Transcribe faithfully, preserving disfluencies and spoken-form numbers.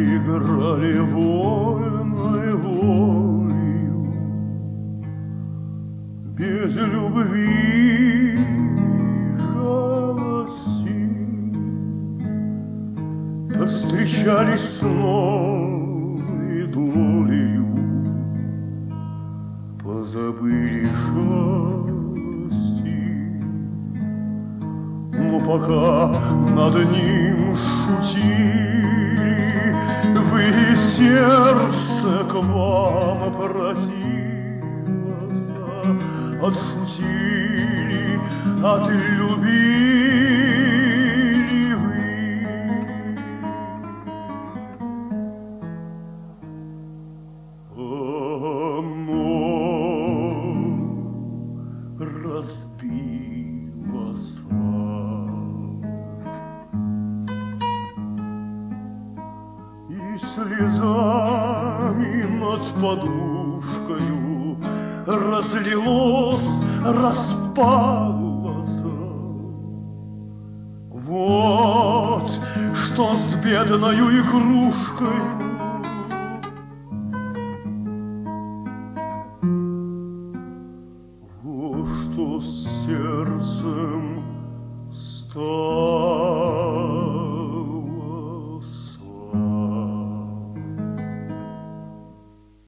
играли вольной волею, без любви жалости, встречались сном и долею, позабыли шалости. Но пока над ним шутили, вы сердце к вам просилось, отшутили, отлюбили вы. Оно разбило свадьбу, и слезами над подушкою разлилось, распалось. Вот что с бедною игрушкой